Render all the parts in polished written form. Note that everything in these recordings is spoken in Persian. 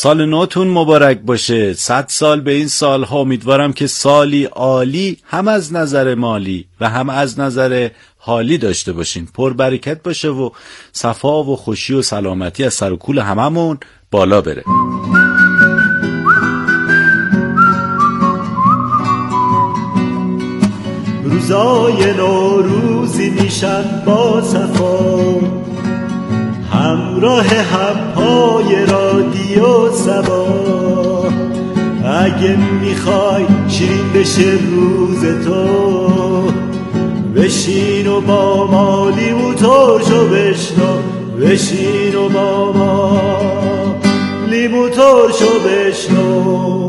سال نوتون مبارک باشه. 100 سال به این سالها. امیدوارم که سالی عالی هم از نظر مالی و هم از نظر حالی داشته باشین. پر برکت باشه و صفا و خوشی و سلامتی از سر و کول هممون بالا بره. روزای نوروزی میشن با صفا، همراه هم پای رادیو صبا. اگه میخوای شیرین بشه روز تو، بشین و با ما لیموترشو بشنو، بشین و با ما لیموترشو بشنو.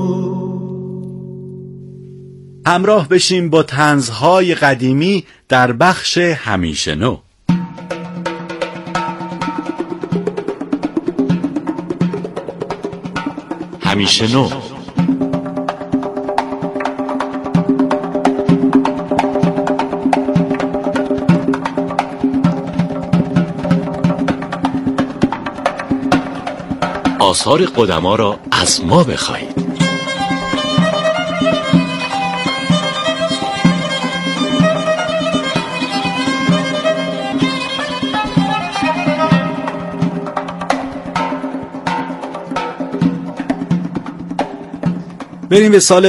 همراه بشیم با طنزهای قدیمی در بخش همیشه نو. همیشه نو. آثار قدما را از ما بخواهید. بریم به سال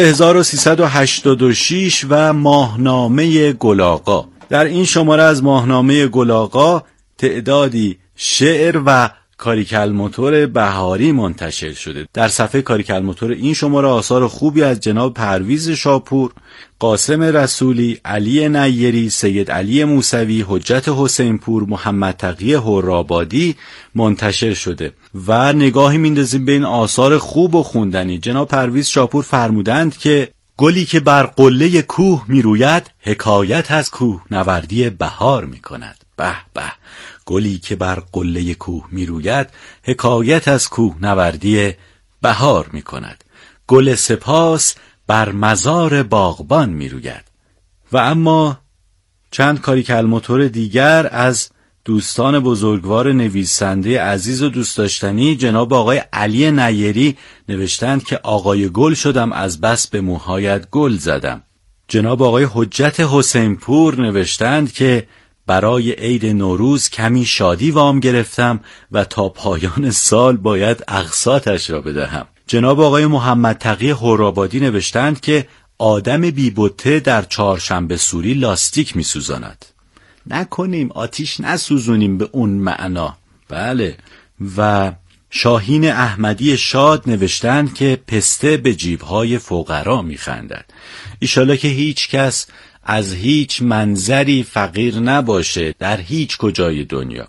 1386 و ماهنامه گل‌آقا. در این شماره از ماهنامه گل‌آقا تعدادی شعر و کاریکالموتور بهاری منتشر شده. در صفحه کاریکالموتور این شماره آثار خوبی از جناب پرویز شاپور، قاسم رسولی، علی نیری، سید علی موسوی، حجت حسینپور، محمد تقی هرآبادی منتشر شده و نگاهی میندازیم به این آثار خوب و خوندنی. جناب پرویز شاپور فرمودند که گلی که بر قله کوه میروید حکایت از کوه نوردی بهار میکند. به به. گلی که بر قله کوه میروید حکایت از کوه نوردی بهار میکند. گل سپاس بر مزار باغبان میروید. و اما چند کاریکالموتور دیگر از دوستان بزرگوار نویسنده عزیز و دوست داشتنی جناب آقای علی نیری نوشتند که آقای گل شدم از بس به موهایت گل زدم. جناب آقای حجت حسینپور نوشتند که برای عید نوروز کمی شادی وام گرفتم و تا پایان سال باید اقساطش را بدهم. جناب آقای محمد تقی هرآبادی نوشتند که آدم بی‌بته در چهارشنبه سوری لاستیک می‌سوزاند. نکنیم آتیش نسوزونیم به اون معنا. بله. و شاهین احمدی شاد نوشتند که پسته به جیب‌های فقرا می‌خندد. ایشالا که هیچ کس از هیچ منظری فقیر نباشه در هیچ کجای دنیا.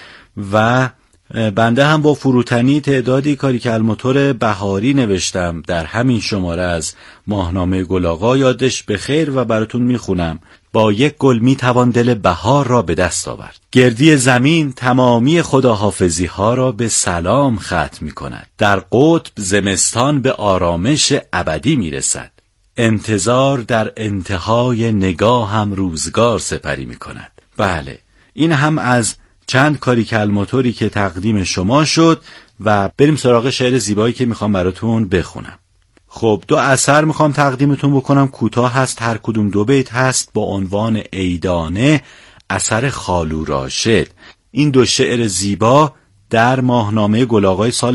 و بنده هم با فروتنی تعدادی کاریکالموتور بهاری نوشتم در همین شماره از ماهنامه گل‌آقا. یادش بخیر و براتون میخونم. با یک گل میتوان دل بهار را به دست آورد. گردی زمین تمامی خداحافظی ها را به سلام ختم میکند. در قطب زمستان به آرامش ابدی میرسد. انتظار در انتهای نگاه هم روزگار سپری میکند. بله، این هم از چند کاریکالموتوری که تقدیم شما شد و بریم سراغ شعر زیبایی که میخوام براتون بخونم. خب 2 اثر میخوام تقدیمتون بکنم. کوتاه هست، هر کدوم 2 بیت هست با عنوان عیدانه، اثر خالو راشد. این 2 شعر زیبا در ماهنامه گل‌آقای سال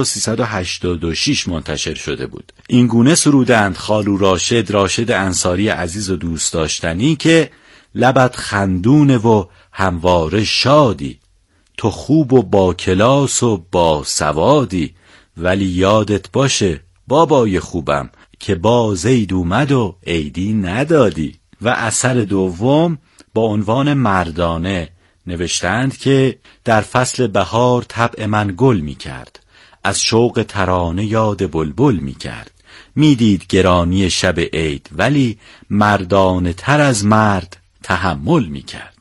1386 منتشر شده بود. این گونه سرودند خالو راشد، راشد انصاری عزیز و دوست داشتنی که لبت خندونه و همواره شادی، تو خوب و با کلاس و با سوادی، ولی یادت باشه بابای خوبم که با زید اومد و عیدی ندادی. و اثر دوم با عنوان مردانه نوشتند که در فصل بهار طبع من گل می کرد، از شوق ترانه یاد بلبل می کرد، می دید گرانی شب عید ولی مردانه تر از مرد تحمل می کرد.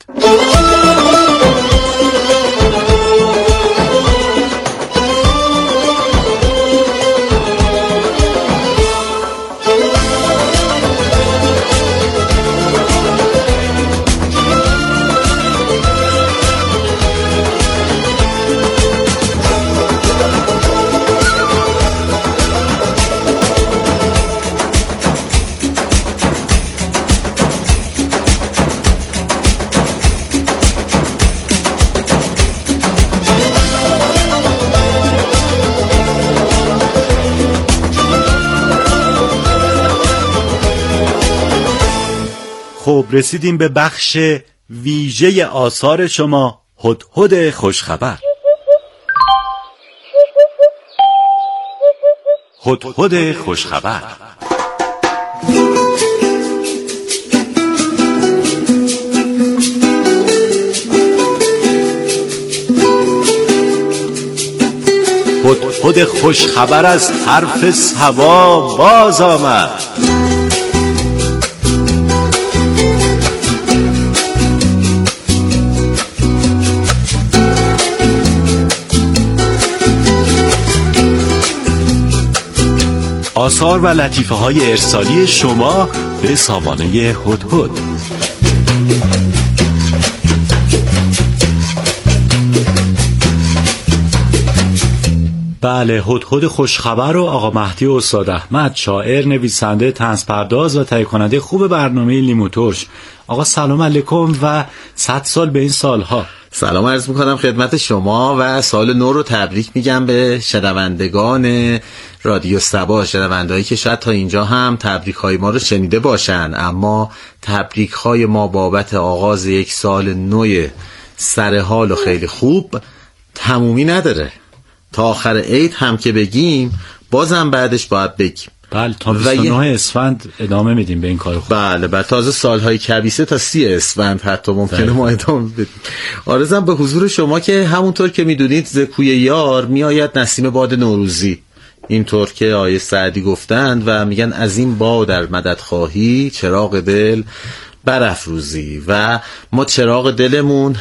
خب رسیدیم به بخش ویژه آثار شما، هدهد خوشخبر. هدهد خوشخبر. هدهد خوشخبر از حرف صبا باز آمد. آثار و لطیفه های ارسالی شما به سامانه هدهد. بله، هدهد خوشخبر و آقا مهدی استاد احمد، شاعر، نویسنده، طنزپرداز و تهیه کننده خوب برنامه لیمو ترش. آقا سلام علیکم و 100 سال به این سالها. سلام عرض میکنم خدمت شما و سال نو رو تبریک میگم به شنوندگان رادیو صبا، شنوندهایی که شاید تا اینجا هم تبریک های ما رو شنیده باشن، اما تبریک های ما بابت آغاز یک سال نو سرحال و خیلی خوب تمومی نداره. تا آخر عید هم که بگیم بازم بعدش باید بگیم. بله، تا 29 اسفند ادامه میدیم به این کار خوب. بله، تازه سالهای کبیسه تا 30 اسفند حتی ممکنه ما ادامه بدیم. آرزم به حضور شما که همونطور که میدونید ز کوی یار میآید نسیم باد نوروزی، اینطور که آیه سعدی گفتند و میگن از این باد در مدد خواهی چراغ دل برافروزی. و ما چراغ دلمون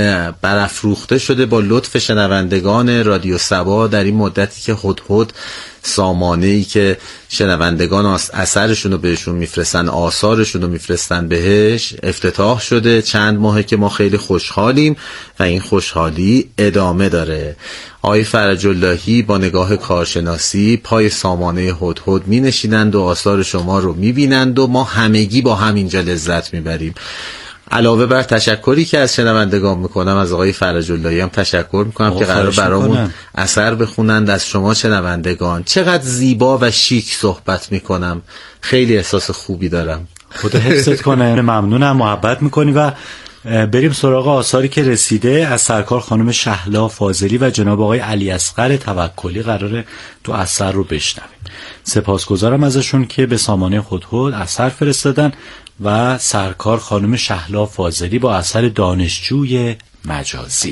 برافروخته شده با لطف شنوندگان رادیو صبا در این مدتی که هدهد سامانه‌ای که شنوندگان اثرشون رو بهشون میفرستن، آثارشون رو میفرستن بهش، افتتاح شده. چند ماهه که ما خیلی خوشحالیم و این خوشحالی ادامه داره. آقای فرج اللهی با نگاه کارشناسی پای سامانه هدهد می نشینند و آثار شما رو می بینند و ما همگی با هم اینجا لذت می بریم. علاوه بر تشکری که از شنوندگان میکنم، از آقای فرج اللهی هم تشکر میکنم که قرار برامون اثر بخونند. از شما شنوندگان چقدر زیبا و شیک صحبت میکنم، خیلی احساس خوبی دارم. خدا حفظت کنه. ممنونم، محبت میکنی. و بریم سراغ آثاری که رسیده. از سرکار خانم شهلا فاضلی و جناب آقای علی اصغر توکلی قراره تو اثر رو بشنویم. سپاسگزارم ازشون که به سامانه هدهد اثر فرستادن. و سرکار خانم شهلا فاضلی با اثر دانشجوی مجازی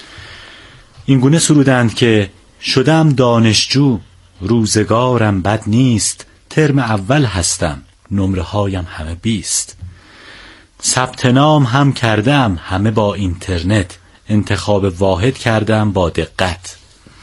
این گونه سرودند که شدم دانشجو، روزگارم بد نیست، ترم اول هستم، نمره هایم همه 20. ثبت نام هم کردم همه با اینترنت، انتخاب واحد کردم با دقت.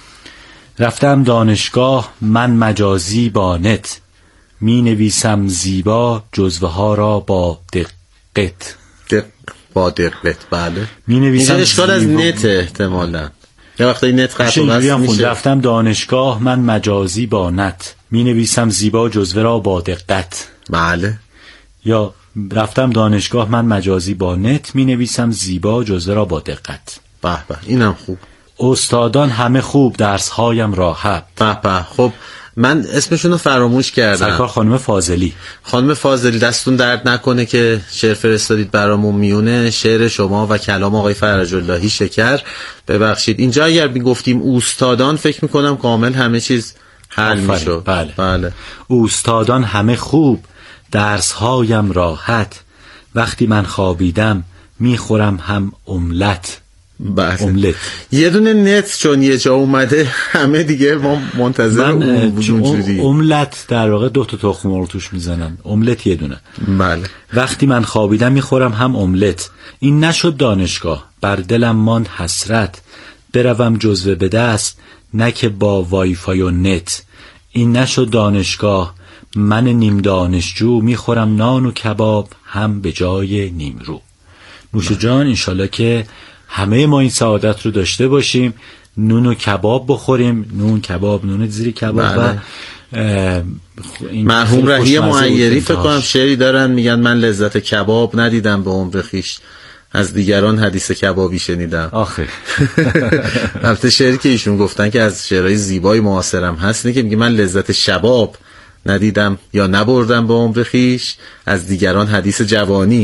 رفتم دانشگاه من مجازی با نت، می نویسم زیبا جزوه ها را با دقت. با دقت. بله، می نویسم اینجا اشکال از نت احتمالا یه وقتی نت خط میشه. رفتم دانشگاه من مجازی با نت، می نویسم زیبا جزوه را با دقت. بله، یا رفتم دانشگاه من مجازی با نت، می نویسم زیبا جزوه را با دقت. به به، اینم خوب. استادان همه خوب، درس هایم راحت. به به. خب من اسمشون رو فراموش کردم. سرکار خانم فاضلی. خانم فاضلی دستون درد نکنه که شعر فرستادید برامون. میونه شعر شما و کلام آقای فرج اللهی شکر. ببخشید اینجا اگر میگفتیم اوستادان فکر میکنم کامل همه چیز حل میشه. بله. اوستادان همه خوب، درس هایم راحت، وقتی من خوابیدم میخورم هم املت. املت. یه دونه نت چون یه جا اومده همه دیگه ما منتظر اون بودیم. املت در واقع 2 تا تخم مرغ توش میزنن، املت یه دونه. بله. وقتی من خوابیدم میخورم هم املت، این نشد دانشگاه بر دلم ماند حسرت، بروم جزوه به دست نه که با وای فای و نت. این نشد دانشگاه من نیم دانشجو، میخورم نان و کباب هم به جای نیمرو. نوش جان، انشالله که همه ما این سعادت رو داشته باشیم، نون و کباب بخوریم، نون کباب، نون زیر کباب. بله. و مرحوم رهی معیری فکر کنم شعری دارن میگن من لذت کباب ندیدم به عمر خویش، از دیگران حدیث کبابی شنیدم. آخه البته شعری که ایشون گفتن که از شعرهای زیبای معاصرم هست اینه که میگه من لذت شباب ندیدم یا نبردم به عمر خویش، از دیگران حدیث جوانی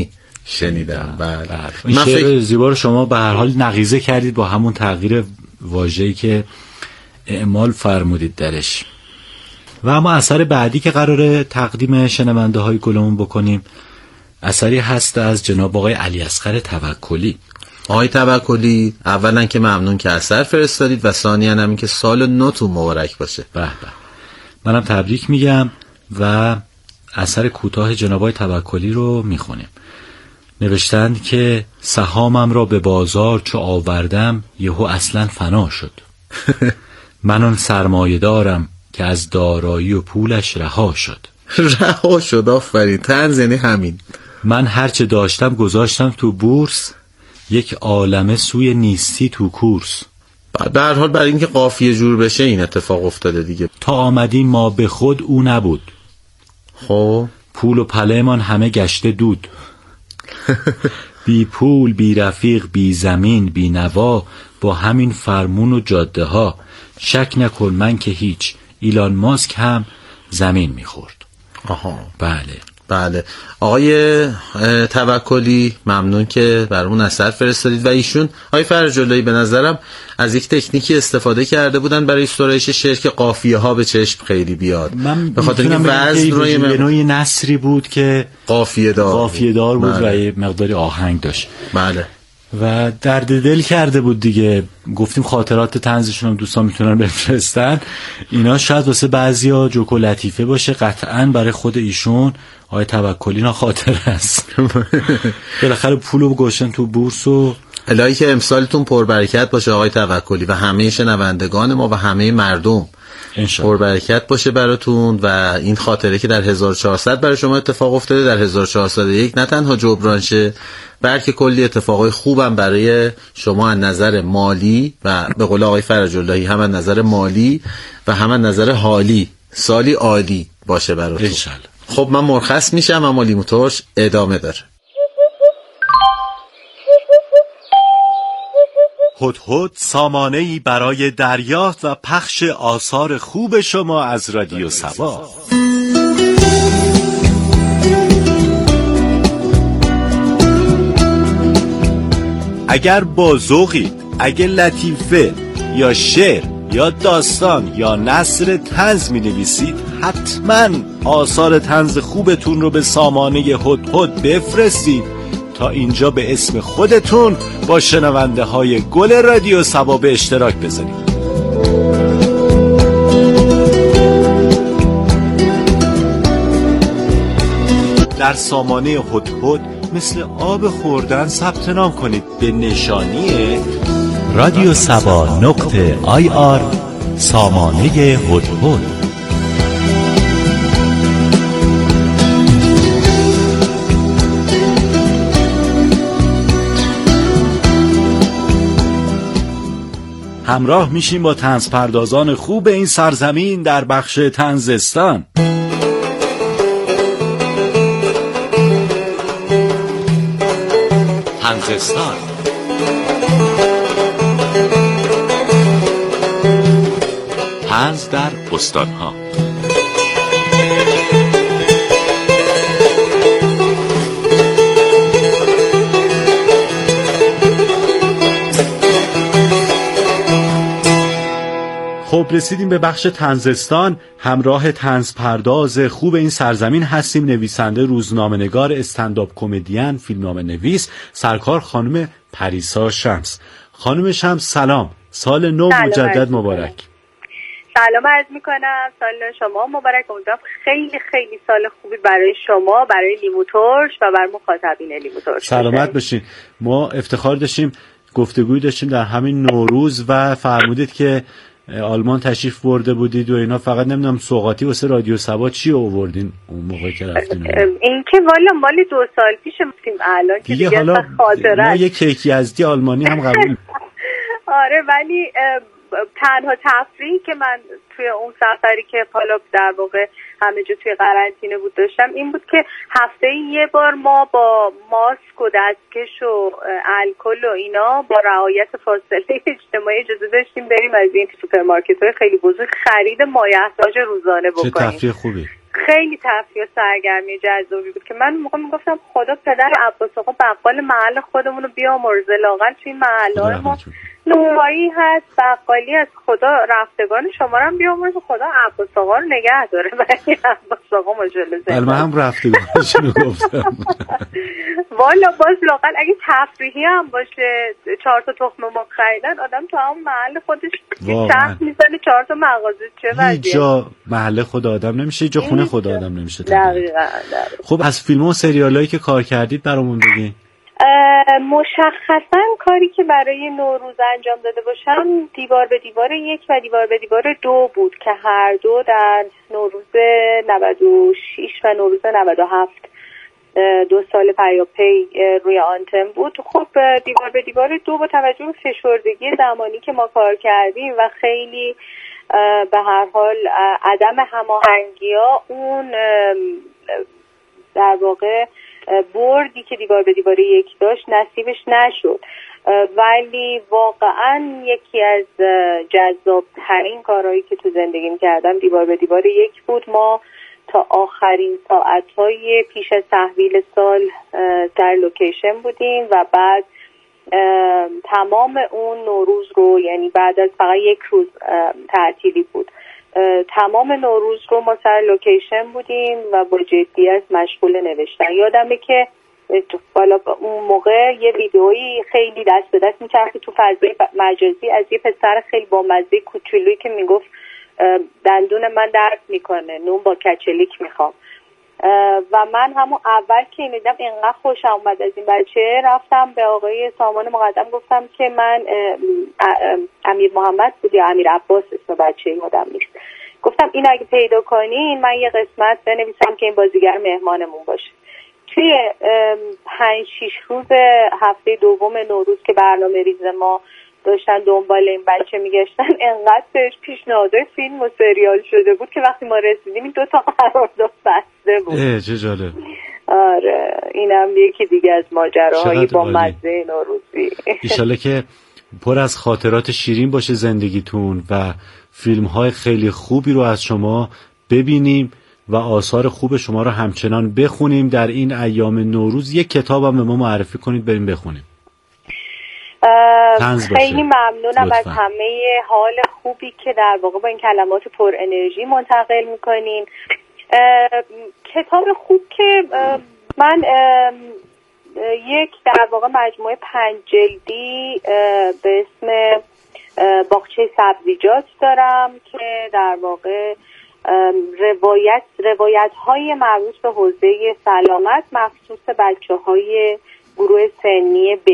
شنیدم. بله. این شعر زیبا رو شما به هر حال نقیضه کردید با همون تغییر واژه‌ای که اعمال فرمودید درش. و اما اثر بعدی که قراره تقدیم شنونده های گلمون بکنیم اثری هست از جناب آقای علیاصغر توکلی. آقای توکلی، اولا که ممنون که اثر فرستادید و ثانیاً هم که سال نوتون مبارک باشه. به به. منم تبریک میگم و اثر کوتاه جناب آقای توکلی رو میخونیم. نوشتند که سهامم را به بازار چو آوردم یهو اصلا فنا شد. من آن سرمایه دارم که از دارایی و پولش رها شد. رها شد، آفرین. طنز یعنی همین. من هرچه داشتم گذاشتم تو بورس، یک عالمه سوی نیستی تو کورس. به هر حال برای اینکه قافیه جور بشه این اتفاق افتاده دیگه. تا آمدیم ما به خود او نبود. خب پول و پلهمان همه گشته دود. بی پول بی رفیق بی زمین بی نوا، با همین فرمون و جاده ها، شک نکن من که هیچ، ایلان ماسک هم زمین میخورد. آها بله. آقای توکلی ممنون که برامون اثر فرستادید. و ایشون آقای فرج‌اللهی به نظرم از یک تکنیکی استفاده کرده بودن برای استورایش شعر که قافیه ها به چشم خیلی بیاد. به خاطر اینکه وزن روی نوعی نثری بود که قافیه دار بود. بله. و یه مقداری آهنگ داشت. بله. و درد دل کرده بود دیگه. گفتیم خاطرات طنزشون هم دوستان میتونن بفرستن. اینا شاید واسه بعضیا جوک و لطیفه باشه، قطعاً برای خود ایشون آقای توکلی نا خاطره است. بالاخره پولو گذاشتن تو بورس. و الهی که امسالتون پربرکت باشه آقای توکلی و همه شنوندگان ما و همه مردم پربرکت باشه براتون. و این خاطره که در 1400 برای شما اتفاق افتاده در 1401 نه تنها جبران شه، بلکه کلی اتفاقای خوبم برای شما از نظر مالی و به قول آقای فرج‌اللهی هم از نظر مالی و هم از نظر حالی سالی عالی باشه براتون انشالله. خب من مرخص میشم اما لیموتورش ادامه داره. هدهد سامانه‌ای برای دریافت و پخش آثار خوب شما از رادیو سبا. اگر با ذوقی، اگر لطیفه یا شعر یا داستان یا نثر طنز می‌نویسید، حتما آثار طنز خوبتون رو به سامانه هدهد بفرستید تا اینجا به اسم خودتون با شنونده های گل رادیو سبا به اشتراک بذارید. در سامانه هدهد مثل آب خوردن ثبت نام کنید به نشانی رادیو سبا .ir سامانه هدهد. همراه میشیم با طنز پردازان خوب این سرزمین در بخش طنزستان. طنزستان. طنز در استانها. خب رسیدیم به بخش طنزستان. همراه طنز پرداز خوب این سرزمین هستیم نویسنده، روزنامه‌نگار، استندآپ کمدین، فیلمنامه‌نویس سرکار خانم پریسا شمس. خانم شمس سلام، سال نو مجدد مبارک. سلام عرض میکنم، سال نو شما مبارک. امیدوارم خیلی خیلی سال خوبی برای شما، برای لیموتورش و برای مخاطبین لیموتورش. سلامت باشین. ما افتخار داشتیم گفتگوی داشتیم در همین نوروز و فرمودید که آلمان تشریف برده بودید و اینا، فقط نمیدونم سوغاتی واسه رادیو سبا چی آوردین اون موقع که رفتین؟ این که والا مال 2 سال پیش بودیم، الان که دیگه حالا ما یه کیک یزدی آلمانی هم قبول. آره ولی تنها تفریحی که من توی اون سفری که حالا در واقع همه جا توی قرنطینه بود داشتم این بود که هفته یه بار ما با ماسک و دستکش و الکل و اینا با رعایت فاصله اجتماعی اجازه داشتیم بریم از این سوپرمارکت‌های خیلی بزرگ خرید مایحتاج روزانه بکنیم. چه تفریح خوبی. خیلی تفریح و سرگرمی جذابی بود که من موقع میگفتم خدا پدر عباس آقا بقال محل خودمون رو بیامرزه، لااقل توی محله‌های ما نونوایی هست، بقالی از خدا رفتگان شما رو هم بیامرزه، خدا عباس آقا رو نگه داره. ولی عباس آقا ماجل زنده من هم رفتگانشون رو گفتم. والا باز لااقل اگه تفریحی هم باشه 4 تا تخم مرغ خریدن، آدم تو هم محل خودش چرخ میزنه 4 تا مغازه. چه وضعیه؟ هیچ جا محل خود آدم نمیشه، هیچ جا خونه خود آدم نمیشه. دقیقاً. خب از فیلم و سریالایی که کار کردید برامون بگین. مشخصا کاری که برای نوروز انجام داده باشم دیوار به دیوار 1 و دیوار به دیوار 2 بود که هر دو در نوروز 96 و نوروز 97 2 سال پیاپی روی آنتن بود. خب دیوار به دیوار 2 با توجه به فشردگی زمانی که ما کار کردیم و خیلی به هر حال عدم هماهنگی‌ها، اون در واقع بردی که دیوار به دیوار 1 داشت نصیبش نشد. ولی واقعا یکی از جذاب‌ترین کارهایی که تو زندگیم کردم دیوار به دیوار 1 بود. ما تا آخرین ساعت‌های پیش از تحویل سال در لوکیشن بودیم و بعد تمام اون نوروز رو، یعنی بعد از فقط 1 روز تعطیلی بود، تمام نوروز رو ما سر لوکیشن بودیم و با جدیت مشغول نوشتن. یادمه که بالا اون موقع یه ویدئویی خیلی دست به دست می‌چرخید تو فضای مجازی از یه پسر خیلی بامزه کوچولویی که میگفت دندون من درد میکنه، نون با کچلیک میخوام. و من همون اول که این دیدم اینقدر خوشم اومد از این بچه، رفتم به آقای سامان مقدم گفتم که من امیر محمد بود یا امیر عباس اسم بچه یادم نیست، گفتم این اگه پیدا کنین من یه قسمت بنویسم که این بازیگر مهمانمون باشه. توی 5-6 روز هفته دوم نوروز که برنامه ریز ما داشتن دنبال این بچه میگشتن، انقدر بهش پیشنهادهای فیلم و سریال شده بود که وقتی ما رسیدیم این 2 تا قرارداد بسته بود. چه جالب. آره اینم یکی دیگه از ماجراهای با مزه نوروزی. ایشالله که پر از خاطرات شیرین باشه زندگیتون و فیلم‌های خیلی خوبی رو از شما ببینیم و آثار خوب شما رو همچنان بخونیم. در این ایام نوروز یک کتاب هم به ما معرفی کنید بریم بخونیم. خیلی ممنونم از همه حال خوبی که در واقع با این کلمات پر انرژی منتقل میکنین. کتاب خوب که من یک در واقع مجموعه 5 جلدی به اسم باغچه سبزیجات دارم که در واقع روایت های مربوط به حوزه سلامت مخصوص بچه های گروه سنی ب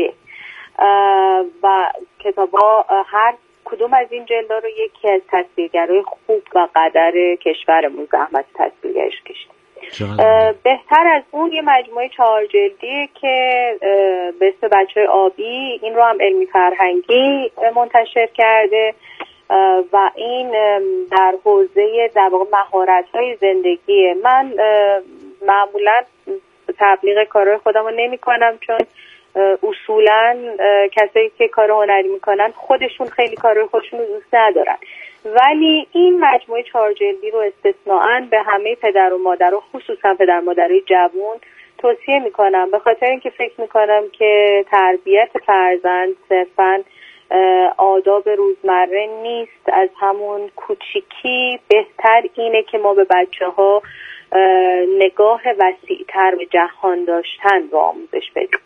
و کتابا هر کدوم از این جلدها رو یکی از تصویرگرای خوب و قدر کشورمون زحمت تصویرگرش کشید. بهتر از اون یه مجموعه 4 جلدیه که به اسم بچه‌های آبی، این رو هم علمی فرهنگی منتشر کرده و این در حوزه در واقع مهارت‌های زندگی. من معمولا تبلیغ کارهای خودم رو نمی کنم چون اصولا کسایی که کار هنری میکنن خودشون خیلی کارهای خودشون رو دوست ندارن، ولی این مجموعه 4 جلدی رو استثناءً به همه پدر و مادر و خصوصا پدر مادرای جوان توصیه میکنم، به خاطر اینکه فکر میکنم که تربیت فرزند صرفاً آداب روزمره نیست. از همون کوچیکی بهتر اینه که ما به بچه‌ها نگاه وسیع‌تر به جهان داشتن رو آموزش بدیم.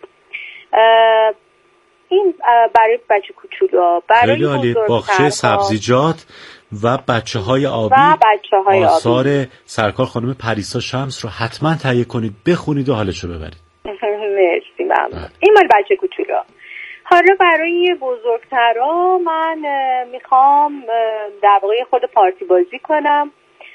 این برای بچه کوچولوها. برای بزرگترها باغچه سبزیجات و بچه‌های آبی آثار سرکار خانم پریسا شمس رو حتما تهیه کنید، بخونید و حالش رو ببرید. مرسی، ممنون. این مال بچه کوچولوها. حالا برای بزرگترها من میخوام در واقع خود پارتی بازی کنم.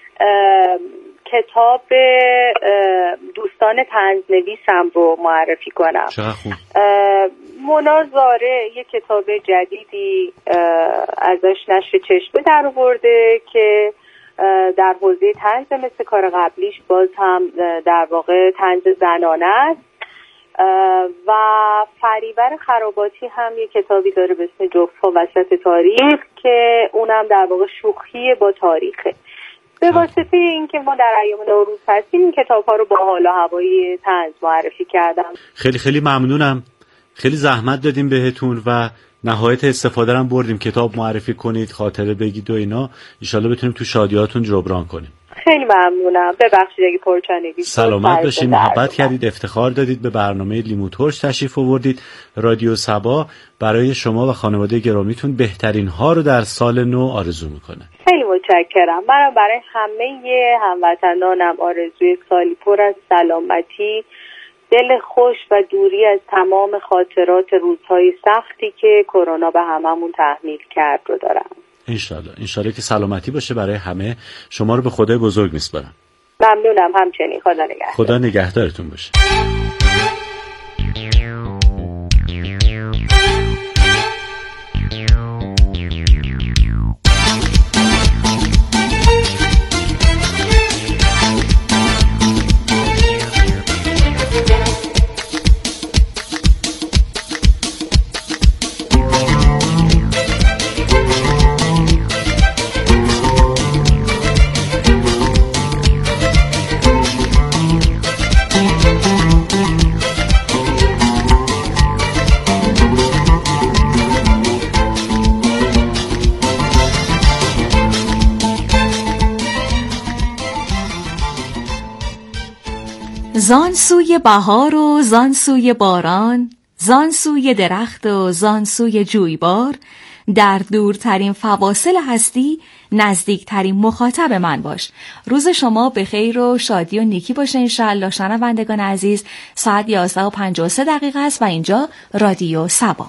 کتاب دوستان طنزنویسم رو معرفی کنم. مونا زاره یک کتاب جدیدی ازش نشر چشمه در آورده که در حوزه طنز مثل کار قبلیش باز هم در واقع طنز زنانه است. و فریبر خراباتی هم یک کتابی داره به اسم جفت‌ها وسط تاریخ که اونم در واقع شوخی با تاریخه. به واسطه اینکه ما در ایام نوروز هستیم این کتاب‌ها رو با حال و هوای طنز معرفی کردم. خیلی خیلی ممنونم. خیلی زحمت دادیم بهتون و نهایت استفاده رو بردیم. کتاب معرفی کنید، خاطره بگید و اینا، ان شاءالله بتونیم تو شادیاتون جبران کنیم. خیلی ممنونم. ببخشید اگه پرچانگی شد. سلامت باشید، محبت کردید، افتخار دادید، به برنامه لیمو ترش تشریف آوردید. رادیو صبا برای شما و خانواده گرامیتون بهترین ها رو در سال نو آرزو میکنه. خیلی متشکرم. منم برای همه هموطنانم آرزوی سالی پر از سلامتی، دل خوش و دوری از تمام خاطرات روزهای سختی که کرونا به هممون تحمیل کرد رو دارم. انشالله که سلامتی باشه برای همه. شما رو به خدای بزرگ میسپارم. ممنونم. همچنین. خدا نگهدار. خدا نگهدارتون باشه. زان سوی بهار و زان سوی باران، زان سوی درخت و زان سوی جویبار، در دورترین فواصل هستی نزدیکترین مخاطب من باش. روز شما به خیر و شادی و نیکی باشه انشالله. شنوندگان عزیز، ساعت 11:53 است و اینجا رادیو صبا.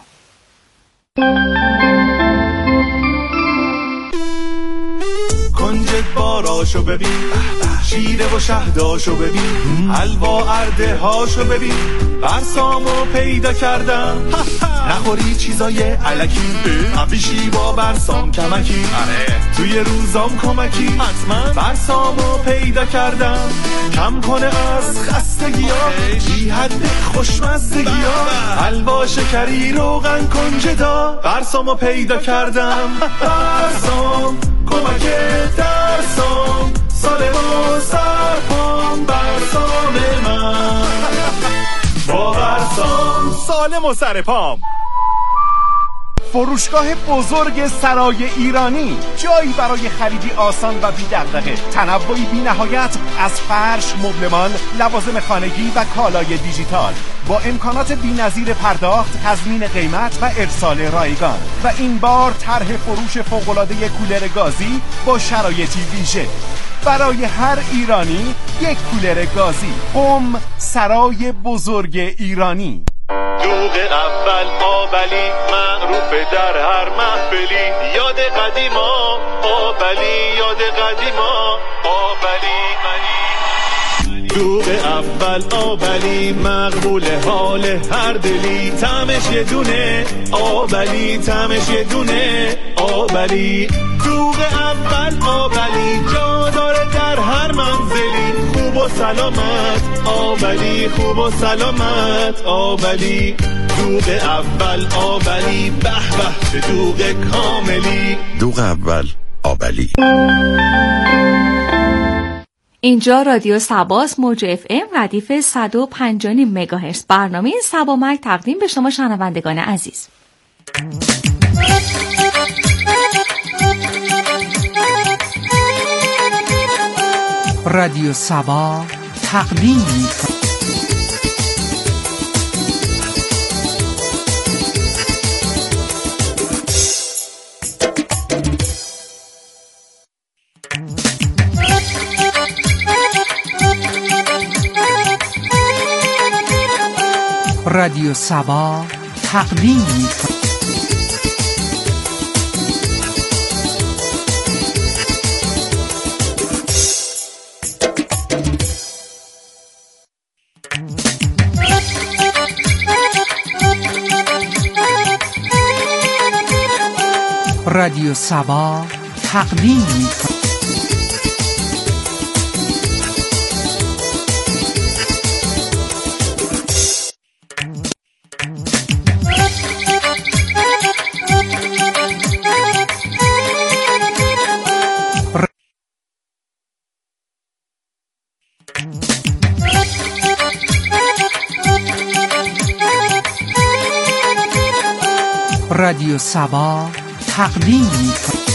کنجد باراشو ببین، شیره و شهداشو ببین، حلوا ارده هاشو ببین، برسامو پیدا کردم. نخوری چیزای علکی، ابریشی با برسام کمکی، توی روزام کمکی، حتما برسامو پیدا کردم. کم کنه از خستگی‌ها، بی حد خوشمزگی‌ها، حلوا شکری روغن کنجدا، برسامو پیدا کردم. برسام کمک درسام، سالمو سرپام، برسام من با برسام سالمو سرپام. فروشگاه بزرگ سرای ایرانی، جایی برای خریدی آسان و بی دغدغه، تنوعی بی نهایت از فرش، مبلمان، لوازم خانگی و کالای دیجیتال، با امکانات بی‌نظیر پرداخت، تضمین قیمت و ارسال رایگان. و این بار طرح فروش فوق‌العاده کولر گازی با شرایطی ویژه برای هر ایرانی، یک کولر گازی. سرای بزرگ ایرانی. دوغ اول آبلی، معروف در هر محفلی، یاد قدیما آبلی، یاد قدیما آبلی. دوغ اول آبلی، مقبول حال هر دلی، طعمش یه دونه آبلی، طعمش یه دونه آبلی. دوغ اول آبلی، جا داره در هر منزلی، خوب و سلامت آبلی، خوب و سلامت آبلی. دوغ اول آبلی، به به چه دوغ کاملی. دوغ اول آبلی. اینجا رادیو صباست، موج اف ام ردیف 105.9 مگاهرتز. برنامه صبامک تقدیم به شما شنوندگان عزیز. رادیو صبا تقدیم می‌کند رادیو صبا تقدیم می‌کند رادیو صبا تقدیم می‌کند رادیو سبا تقدیم می‌کند.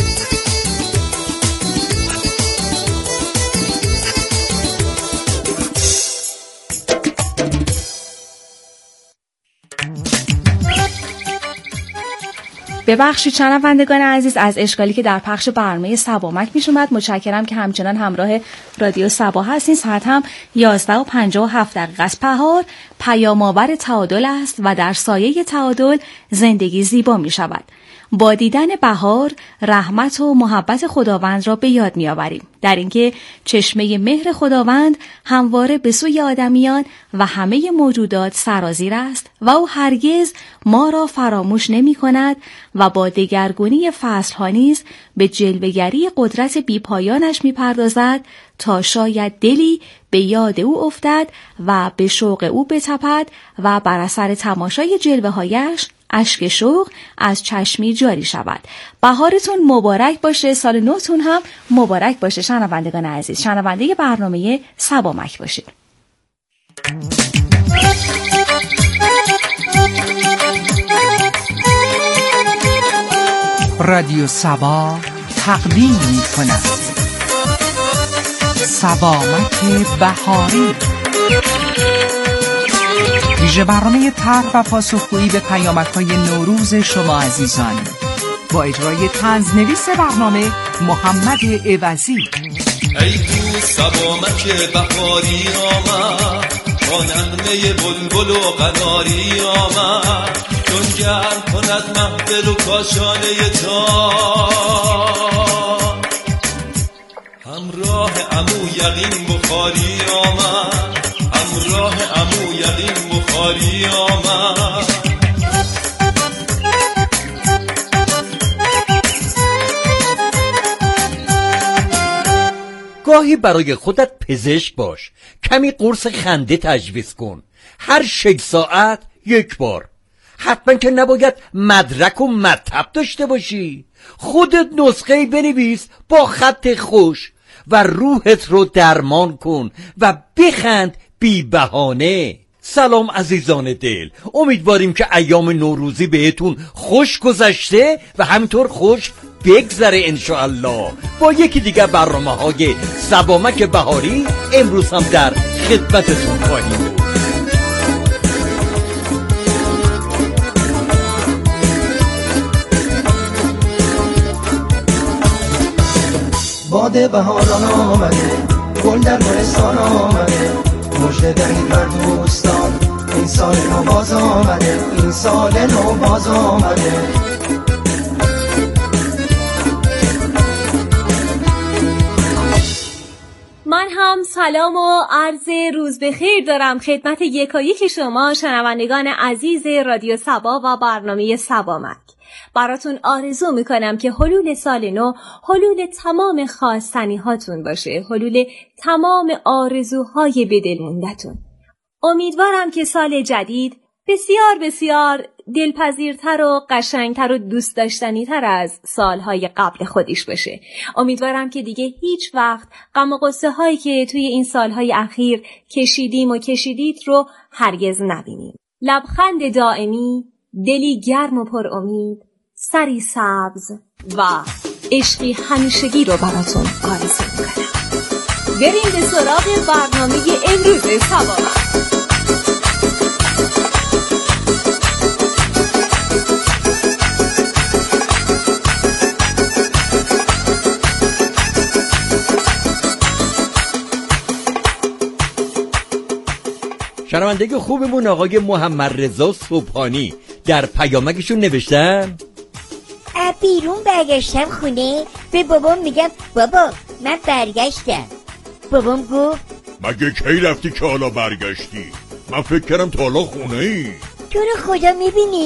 ببخشید شنوندگان عزیز از اشکالی که در پخش برنامه سبامک پیش اومد. متشکرم که همچنان همراه رادیو سبا هستین. ساعت هم 11:57 است. بهار پیام‌آور تعادل است و در سایه تعادل زندگی زیبا می شود. با دیدن بهار رحمت و محبت خداوند را به یاد می‌آوریم، در اینکه چشمه مهر خداوند همواره به سوی آدمیان و همه موجودات سرازیر است و او هرگز ما را فراموش نمی‌کند و با دگرگونی فصل‌ها نیز به جلوه‌گری قدرت بی‌پایانش می‌پردازد تا شاید دلی به یاد او افتد و به شوق او بتپد و بر اثر تماشای جلوه‌هایش اشک شوق از چشمی جاری شود. بهارتون مبارک باشه، سال نوتون هم مبارک باشه شنوندگان عزیز. شنونده برنامه سبامک باشید. رادیو سبا تقدیم می‌کند سبامک بهاری، ویژه برنامه طرح و پاسخگویی به پیامک‌های نوروز شما عزیزان، با اجرای طنزنویس برنامه محمد عوضی. ای تو سبامک بهاری آمد، با نغمه بلبل و قناری آمد، چون گرم کند محفل و کاشانه تا، همراه عمو یقین بخاری آمد، همراه عمو یقین بخاری آمد. گاهی برای خودت پزشک باش، کمی قرص خنده تجویز کن، هر 6 ساعت یک بار. حتما که نباید مدرک و مطب داشته باشی، خودت نسخه بنویس با خط خوش و روحت رو درمان کن و بخند بی بهانه. سلام عزیزان دل، امیدواریم که ایام نوروزی بهتون خوش گذشته و همینطور خوش بگذره انشاءالله. با یکی دیگه برنامه‌های سبامک بهاری امروز هم در خدمتتون خواهیم بود. باد بهاران آمده، گل در گلستان آمده، مژده دهید بر دوستان، این سال نو باز آمده، این سال نو باز آمده. من هم سلام و عرض روز بخیر دارم خدمت یکایک شما شنوندگان عزیز رادیو سبا و برنامه سبامک. براتون آرزو میکنم که حلول سال نو حلول تمام خواستنی هاتون باشه، حلول تمام آرزوهای به دل موندتون. امیدوارم که سال جدید بسیار بسیار دلپذیرتر و قشنگتر و دوست داشتنیتر از سالهای قبل خودش باشه. امیدوارم که دیگه هیچ وقت غم و غصه هایی که توی این سالهای اخیر کشیدیم و کشیدید رو هرگز نبینیم. لبخند دائمی، دلی گرم و پر امید، سری سبز و عشقی همیشگی رو براتون آرزو میکنم. بریم به سراغ برنامه امروز سبامک. شنونده خوبمون آقای محمد رضا صبحانی در پیامکشون نوشتن بیرون برگشتم خونه، به بابام میگم بابا من برگشتم. بابام گفت مگه کی رفتی که حالا برگشتی؟ من فکر کردم تا حالا خونه ای. تو رو خدا میبینی